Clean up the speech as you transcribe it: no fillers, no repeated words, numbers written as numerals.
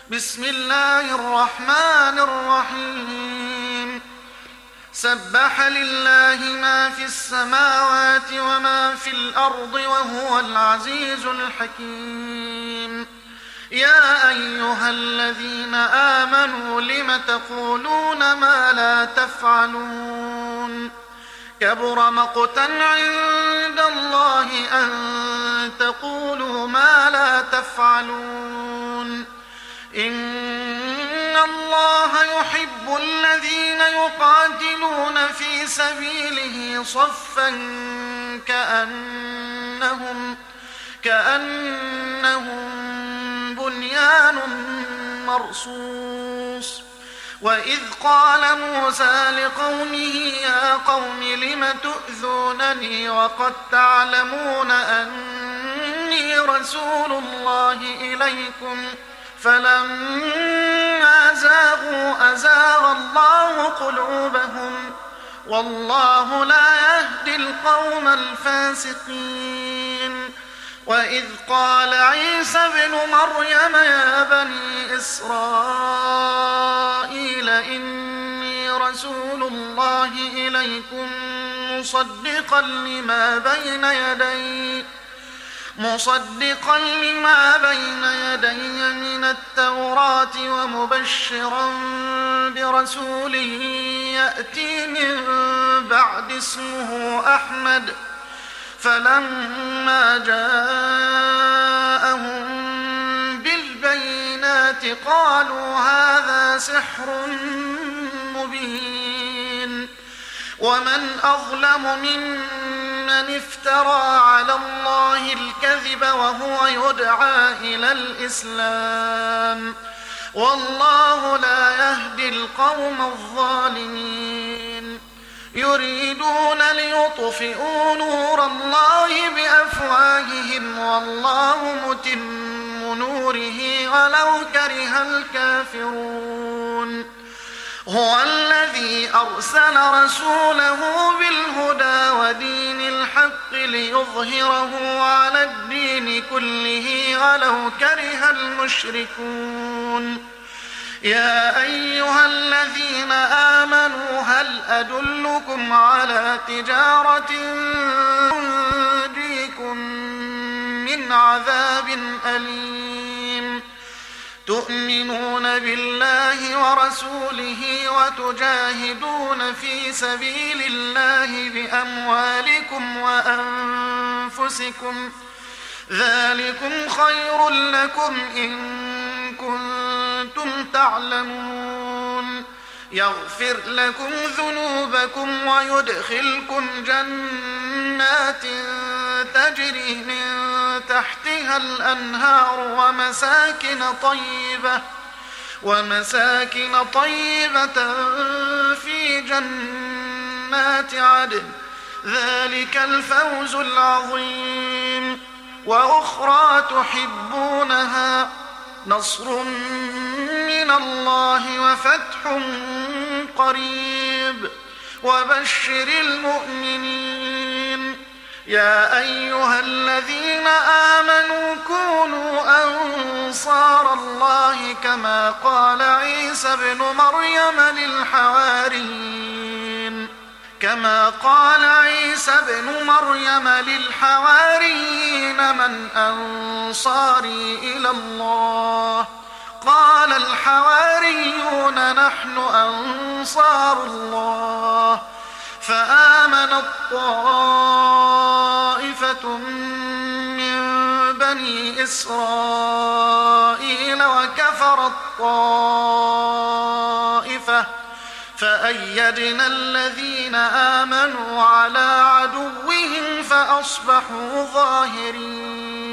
بسم الله الرحمن الرحيم سبح لله ما في السماوات وما في الأرض وهو العزيز الحكيم يا أيها الذين آمنوا لم تقولون ما لا تفعلون كبر مقتا عند الله أن تقولوا ما لا تفعلون إن الله يحب الذين يقاتلون في سبيله صفا كأنهم بنيان مرصوص وإذ قال موسى لقومه يا قوم لم تؤذونني وقد تعلمون أني رسول الله إليكم فلما زاغوا أزاغ الله قلوبهم والله لا يهدي القوم الفاسقين وإذ قال عيسى ابن مريم يا بني إسرائيل إني رسول الله إليكم مصدقا لما بين يدي من التوراة ومبشرا برسول يأتي من بعد اسمه أحمد فلما جاءهم بالبينات قالوا هذا سحر مبين ومن أظلم ممن افترى على الله الكذب وهو يدعى إلى الإسلام والله لا يهدي القوم الظالمين يريدون ليطفئوا نور الله بأفواههم والله متم نوره ولو كره الكافرون هو الذي أرسل رسوله بالهدى ودين الحق ليظهره على الدين كله ولو كره المشركون يا أيها الذين آمنوا هل أدلكم على تجارة تنجيكم من عذاب أليم تؤمنون بالله ورسوله وتجاهدون في سبيل الله بأموالكم وأنفسكم ذلكم خير لكم إن كنتم تعلمون يغفر لكم ذنوبكم ويدخلكم جنات تجري من تحتها الأنهار ومساكن طيبة في جنات عدن ذلك الفوز العظيم وأخرى تحبونها نصر من الله وفتح قريب وبشر المؤمنين يا أيها الذين آمنوا كونوا أنصار الله كما قال عيسى ابن مريم للحواريين من أنصاري إلى الله قال الحواريون نحن أنصار الله فآمنت طائفة من بني إسرائيل وكفرت طائفة فأيدنا الذين آمنوا على عدوهم فأصبحوا ظاهرين